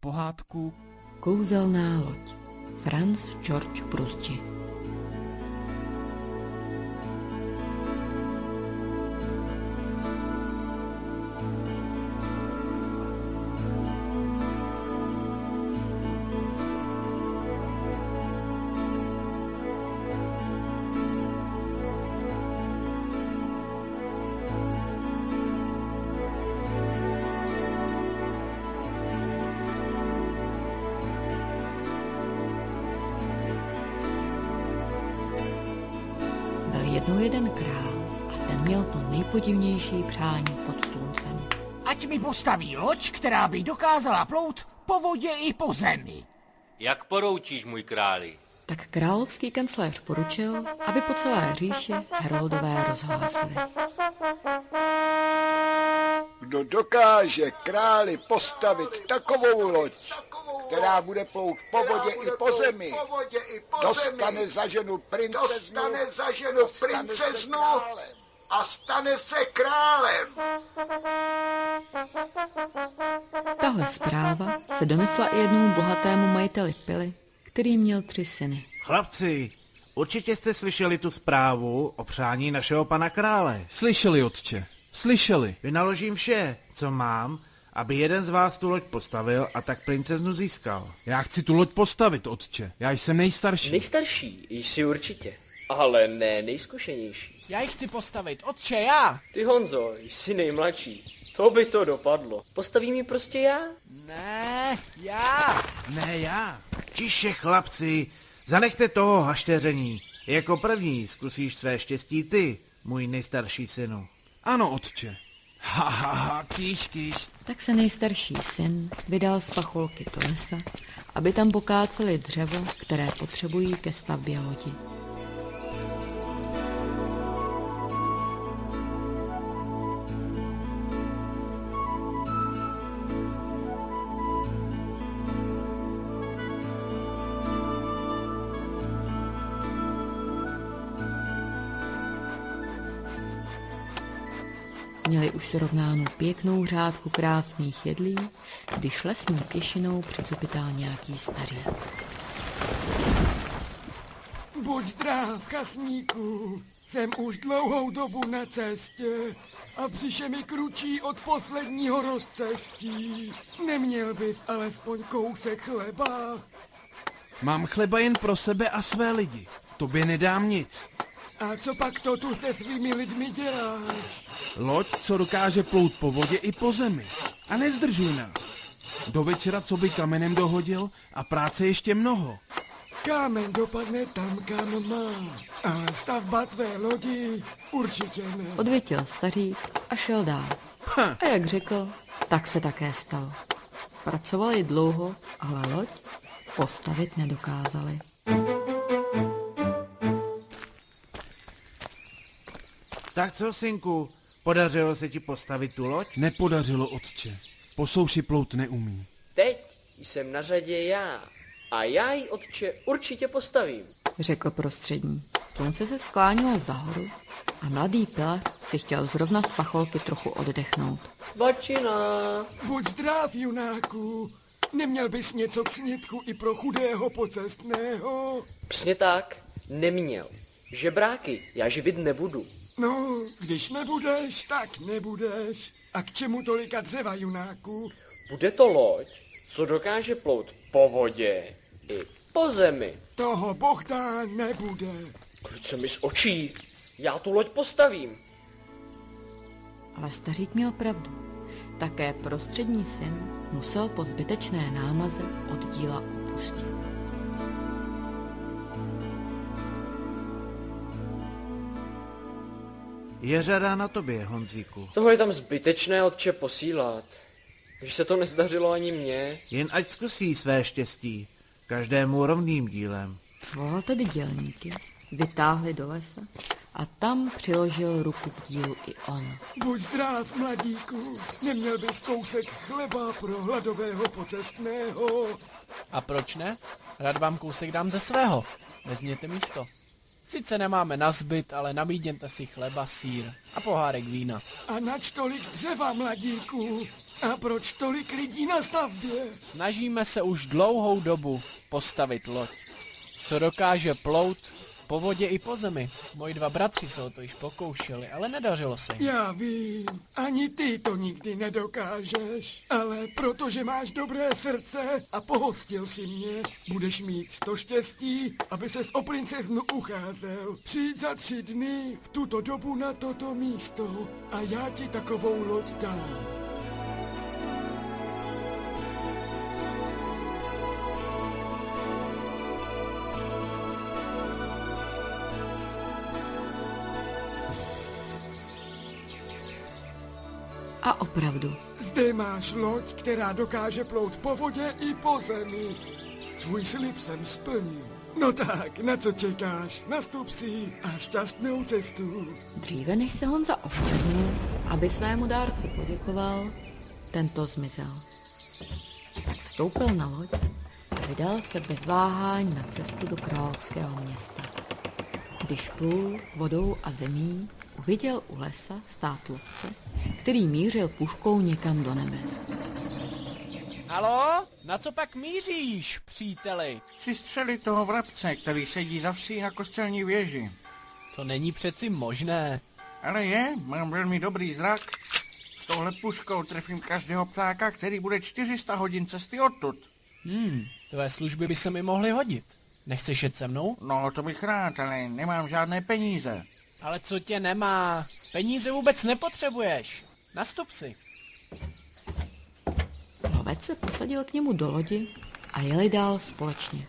pohádku Kouzelná loď. Franz George Prusci. Jednou jeden král a ten měl to nejpodivnější přání pod sluncem. Ať mi postaví loď, která by dokázala plout po vodě i po zemi. Jak poroučíš, můj králi? Tak královský kancléř poručil, aby po celé říši heroldové rozhlásili. Kdo dokáže králi postavit takovou loď, která bude plout po vodě i po zemi, dostane za ženu princeznu a stane se králem. Tahle zpráva se donesla i jednomu bohatému majiteli pily, který měl 3 syny. Chlapci, určitě jste slyšeli tu zprávu o přání našeho pana krále. Slyšeli, otče, slyšeli. Vynaložím vše, co mám, aby jeden z vás tu loď postavil a tak princeznu získal. Já chci tu loď postavit, otče. Já jsem nejstarší. Nejstarší jsi určitě, ale ne nejzkušenější. Já ji chci postavit, otče, já. Ty, Honzo, jsi nejmladší. To by to dopadlo. Postavím ji prostě já? Ne, já. Ne, já. Tiše, chlapci, zanechte toho hašteření. Jako první zkusíš své štěstí ty, můj nejstarší synu. Ano, otče. Ha, kýš. Tak se nejstarší syn vydal z pacholky do lesa, aby tam pokáceli dřevo, které potřebují ke stavbě lodi. Měli už srovnánu pěknou řádku krásných jedlí, když lesní pěšinou přicupital nějaký stařek. Buď zdrav, chatníku, jsem už dlouhou dobu na cestě a břiše mi kručí od posledního rozcestí. Neměl bys alespoň kousek chleba? Mám chleba jen pro sebe a své lidi. Tobě nedám nic. A co pak to tu se svými lidmi děláš? Loď, co dokáže plout po vodě i po zemi. A nezdržuj nás. Do večera, co by kamenem dohodil, a práce ještě mnoho. Kámen dopadne tam, kam má, ale stavba tvé lodi určitě ne. Odvětil stařík a šel dál. A jak řekl, tak se také stalo. Pracovali dlouho, ale loď postavit nedokázali. Tak co, synku, podařilo se ti postavit tu loď? Nepodařilo, otče. Po souši plout neumí. Teď jsem na řadě já a já ji, otče, určitě postavím, řekl prostřední. Slunce se sklánilo za horu a mladý pilař si chtěl zrovna z pacholky trochu oddechnout. Svačina. Buď zdrav, junáku. Neměl bys něco k snědku i pro chudého pocestného? Přesně tak, neměl. Žebráky já živit nebudu. No, když nebudeš, tak nebudeš. A k čemu tolika dřeva, junáku? Bude to loď, co dokáže plout po vodě i po zemi. Toho Bohdá nebude. Klid se mi z očí, já tu loď postavím. Ale stařík měl pravdu. Také prostřední syn musel po zbytečné námaze od díla upustit. Je řada na tobě, Honzíku. Toho je tam zbytečné, otče, posílat. Když se to nezdařilo ani mně. Jen ať zkusí své štěstí, každému rovným dílem. Svolal tedy dělníky, vytáhli do lesa a tam přiložil ruku k dílu i on. Buď zdrav, mladíku, neměl bys kousek chleba pro hladového pocestného. A proč ne? Rád vám kousek dám ze svého. Vezměte místo. Sice nemáme nazbyt, ale nabídněte si chleba, sýr a pohárek vína. A nač tolik dřeva, mladíku? A proč tolik lidí na stavbě? Snažíme se už dlouhou dobu postavit loď, co dokáže plout po vodě i po zemi. Moji 2 bratři se o to již pokoušeli, ale nedařilo se jim. Já vím, ani ty to nikdy nedokážeš, ale protože máš dobré srdce a pohostil si mě, budeš mít to štěstí, aby ses o princeznu ucházel. Přijď za 3 dny v tuto dobu na toto místo a já ti takovou loď dám. A opravdu. Zde máš loď, která dokáže plout po vodě i po zemi. Svůj slib jsem splnil. No tak, na co čekáš? Nastup si a šťastnou cestu. Dříve než se Honza ohlédnul, aby svému dárci poděkoval, tento zmizel. Vstoupil na loď a vydal se bez váhání na cestu do královského města. Když plul vodou a zemí, uviděl u lesa stát lovce, který mířil puškou někam do nebes. Haló? Na co pak míříš, příteli? Chci střelit toho vrabce, který sedí za vsí na kostelní věži. To není přeci možné. Ale mám velmi dobrý zrak. S touhle puškou trefím každého ptáka, který bude 400 hodin cesty odtud. Tvé služby by se mi mohly hodit. Nechceš jet se mnou? No, to bych rád, ale nemám žádné peníze. Ale co tě nemá? Peníze vůbec nepotřebuješ. Nastup si. Lovec se posadil k němu do lodi a jeli dál společně.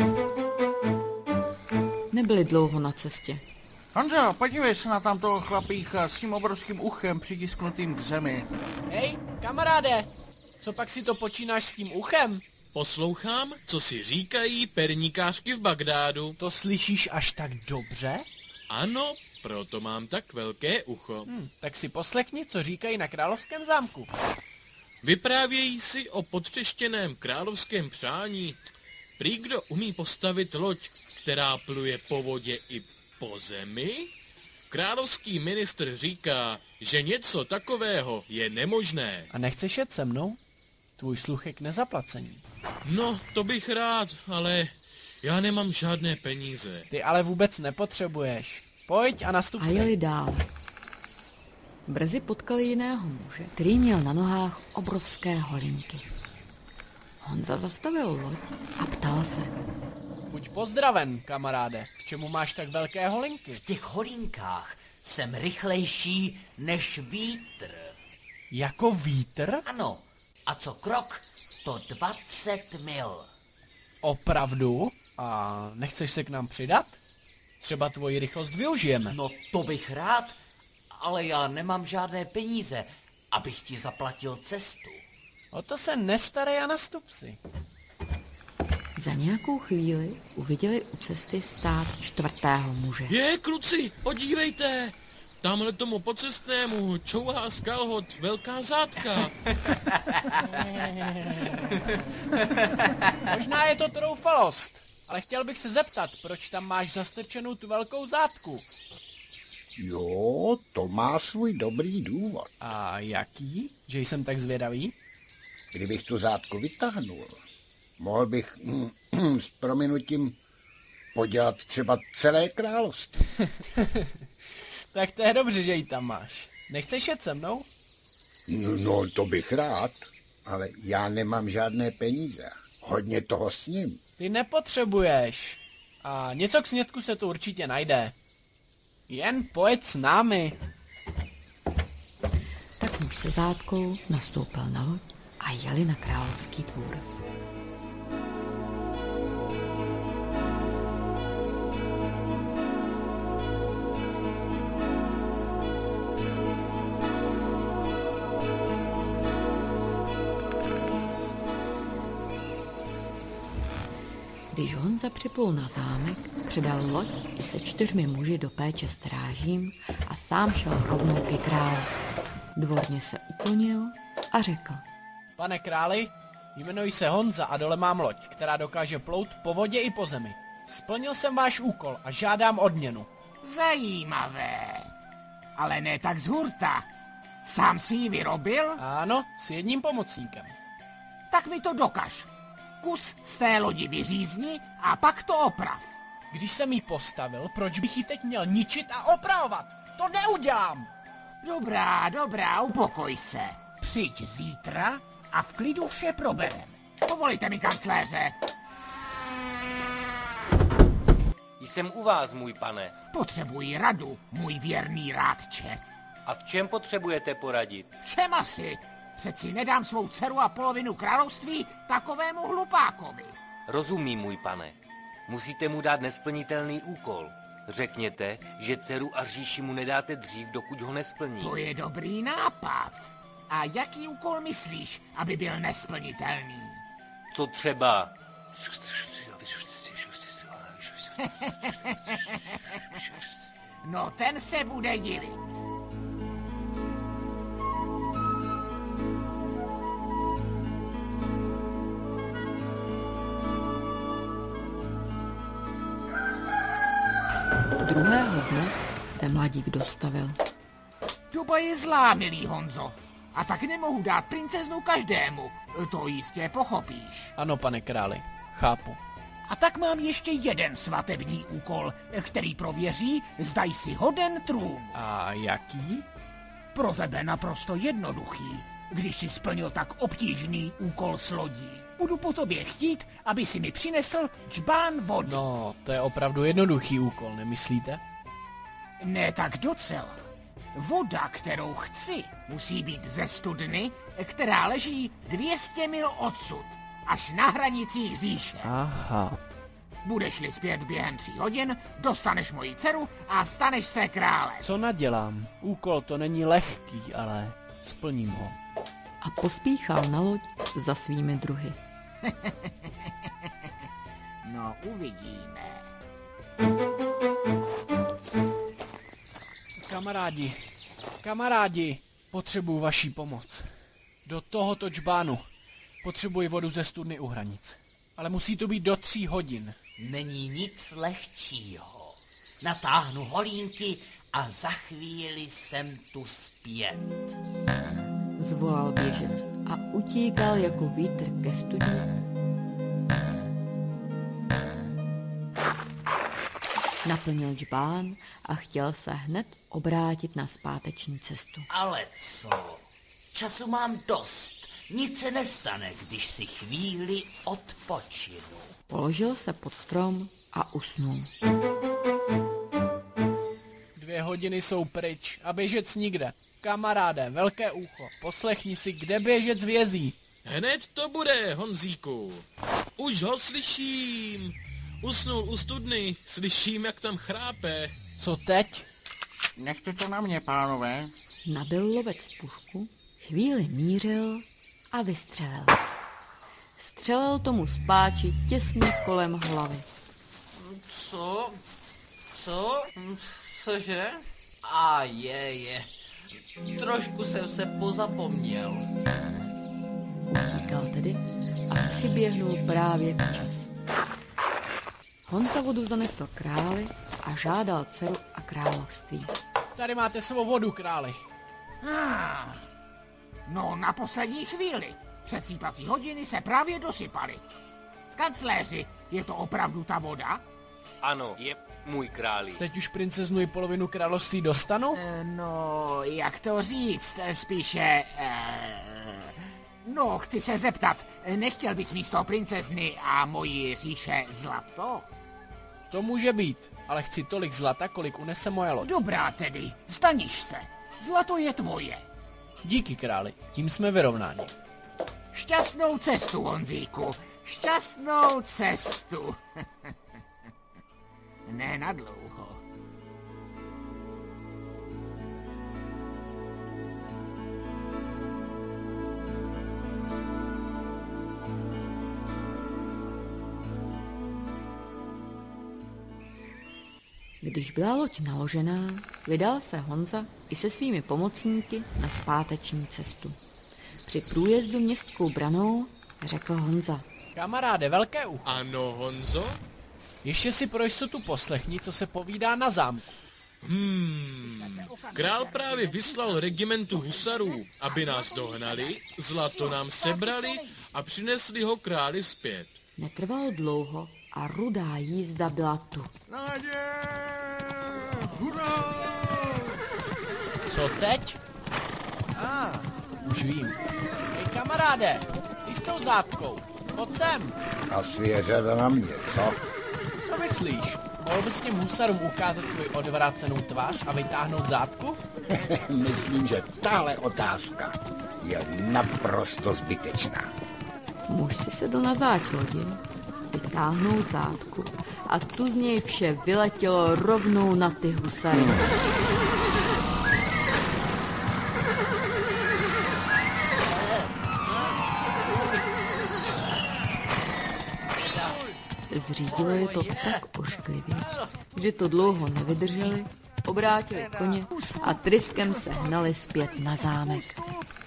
Nebyli dlouho na cestě. Honzo, podívej se na tamtoho chlapíka s tím obrovským uchem přitisknutým k zemi. Hej, kamaráde, co pak si to počínáš s tím uchem? Poslouchám, co si říkají perníkářky v Bagdádu. To slyšíš až tak dobře? Ano, proto mám tak velké ucho. Tak si poslechni, co říkají na královském zámku. Vyprávějí si o potřeštěném královském přání. Prý kdo umí postavit loď, která pluje po vodě i po zemi? Královský ministr říká, že něco takového je nemožné. A nechceš jet se mnou? Tvůj sluch je k nezaplacení. No, to bych rád, ale já nemám žádné peníze. Ty ale vůbec nepotřebuješ. Pojď a nastup A se. jeli dál. Brzy potkali jiného muže, který měl na nohách obrovské holinky. Honza zastavil loď a ptal se. Buď pozdraven, kamaráde. K čemu máš tak velké holinky? V těch holinkách jsem rychlejší než vítr. Jako vítr? Ano. A co krok, to 20 mil. Opravdu? A nechceš se k nám přidat? Třeba tvoji rychlost využijeme. No to bych rád, ale já nemám žádné peníze, abych ti zaplatil cestu. O to se nestarej a nastup si. Za nějakou chvíli uviděli u cesty stát 4. muže. Kluci, podívejte! Tamhle tomu pocestnému čouhá z kalhot velká zátka. Možná je to troufalost, ale chtěl bych se zeptat, proč tam máš zastrčenou tu velkou zátku. Jo, to má svůj dobrý důvod. A jaký? Že jsem tak zvědavý? Kdybych tu zátku vytáhnul, mohl bych s prominutím podělat třeba celé království. Tak to je dobře, že ji tam máš. Nechceš jet se mnou? No, to bych rád, ale já nemám žádné peníze. Hodně toho s ním. Ty nepotřebuješ. A něco k snědku se tu určitě najde. Jen pojď s námi. Tak muž se zátkou nastoupil na loď a jeli na královský dvůr. Když Honza připlul na zámek, předal loď i se 4 muži do péče strážím a sám šel rovnou ke králi. Dvorně se uklonil a řekl. Pane králi, jmenuji se Honza a dole mám loď, která dokáže plout po vodě i po zemi. Splnil jsem váš úkol a žádám odměnu. Zajímavé, ale ne tak z hurta. Sám si ji vyrobil? Ano, s jedním pomocníkem. Tak mi to dokaž. Kus z té lodi vyřízni a pak to oprav. Když jsem ji postavil, proč bych ji teď měl ničit a opravovat? To neudělám! Dobrá, upokoj se. Přijď zítra a v klidu vše proberem. Povolejte mi, kancléře. Jsem u vás, můj pane. Potřebuji radu, můj věrný rádče. A v čem potřebujete poradit? V čem asi? Přeci nedám svou dceru a polovinu království takovému hlupákovi. Rozumím, můj pane. Musíte mu dát nesplnitelný úkol. Řekněte, že dceru a říši mu nedáte dřív, dokud ho nesplní. To je dobrý nápad. A jaký úkol myslíš, aby byl nesplnitelný? Co třeba? No ten se bude divit. Druhého dne se mladík dostavil. Doba je zlá, milý Honzo. A tak nemohu dát princeznu každému. To jistě pochopíš. Ano, pane králi, chápu. A tak mám ještě jeden svatební úkol, který prověří, zda jsi hoden trůnu. A jaký? Pro tebe naprosto jednoduchý, když jsi splnil tak obtížný úkol s lodí. Budu po tobě chtít, aby si mi přinesl džbán vody. No, to je opravdu jednoduchý úkol, nemyslíte? Ne tak docela. Voda, kterou chci, musí být ze studny, která leží 200 mil odsud, až na hranicích říše. Aha. Budeš-li zpět během 3 hodin, dostaneš moji dceru a staneš se králem. Co nadělám? Úkol to není lehký, ale splním ho. A pospíchal na loď za svými druhy. No, uvidíme. Kamarádi, potřebuji vaší pomoc. Do tohoto džbánu potřebuji vodu ze studny u hranic. Ale musí to být do 3 hodin. Není nic lehčího. Natáhnu holínky a za chvíli jsem tu zpět. Zvolal běžec a utíkal jako vítr ke studni. Naplnil džbán a chtěl se hned obrátit na zpáteční cestu. Ale co? Času mám dost. Nic se nestane, když si chvíli odpočinu. Položil se pod strom a usnul. 2 hodiny jsou pryč a běžec nikde. Kamaráde, velké ucho, poslechni si, kde běžec vězí. Hned to bude, Honzíku. Už ho slyším. Usnul u studny, slyším, jak tam chrápe. Co teď? Nechte to na mě, pánové. Nabil lovec pušku, chvíli mířil a vystřelil. Střelil tomu spáči těsně kolem hlavy. Co? Cože? A je. Trošku jsem se pozapomněl. Utíkal tedy a přiběhnul právě včas. Honza vodu zanesl králi a žádal dceru a království. Tady máte svou vodu, králi. No, na poslední chvíli. Přesýpací hodiny se právě dosypaly. Kancléři, je to opravdu ta voda? Ano, je, můj králi. Teď už princeznu i polovinu království dostanu? No, jak to říct, spíše... No, chci se zeptat, nechtěl bys místo princezny a mojí říše zlato? To může být, ale chci tolik zlata, kolik unese moje loď. Dobrá tedy, staníš se. Zlato je tvoje. Díky, králi, tím jsme vyrovnáni. Šťastnou cestu, Honzíku. Šťastnou cestu. Ne nadlouho. Když byla loď naložená, vydal se Honza i se svými pomocníky na zpáteční cestu. Při průjezdu městskou branou řekl Honza. Kamaráde, velké ucho. Ano, Honzo? Ještě si pro jistotu poslechni, co se povídá na zámku. Král právě vyslal regimentu husarů, aby nás dohnali, zlato nám sebrali a přinesli ho králi zpět. Netrvalo dlouho a rudá jízda byla tu. Co teď? Už vím. Hej kamaráde, ty s tou zátkou, pojď sem. Asi je řada na mě, co? Co myslíš? Mohl bys těm husarům ukázat svoji odvrácenou tvář a vytáhnout zátku? Myslím, že tahle otázka je naprosto zbytečná. Muž si sedl na záď lodi, vytáhnul zátku a tu z něj vše vyletělo rovnou na ty husary. Zřídilo je to tak ošklivě, že to dlouho nevydrželi, obrátili koně a tryskem se hnali zpět na zámek.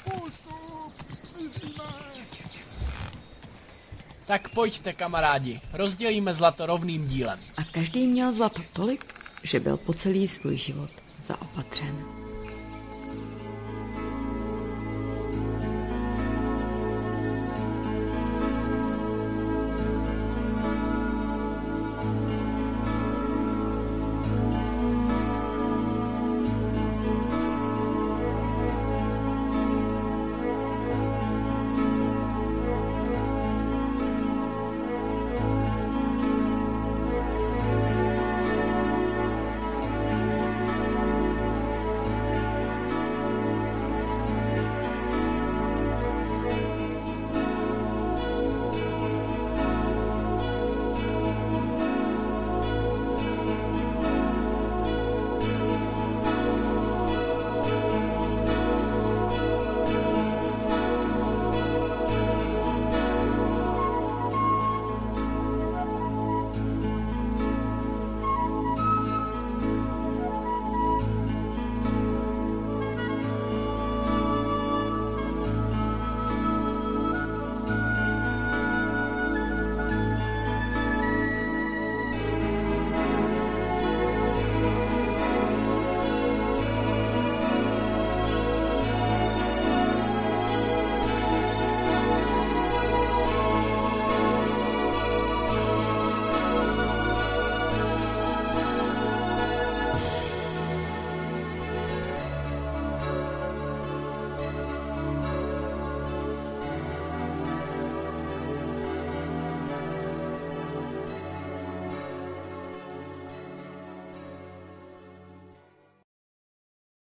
Tak pojďte, kamarádi, rozdělíme zlato rovným dílem. A každý měl zlato tolik, že byl po celý svůj život zaopatřen.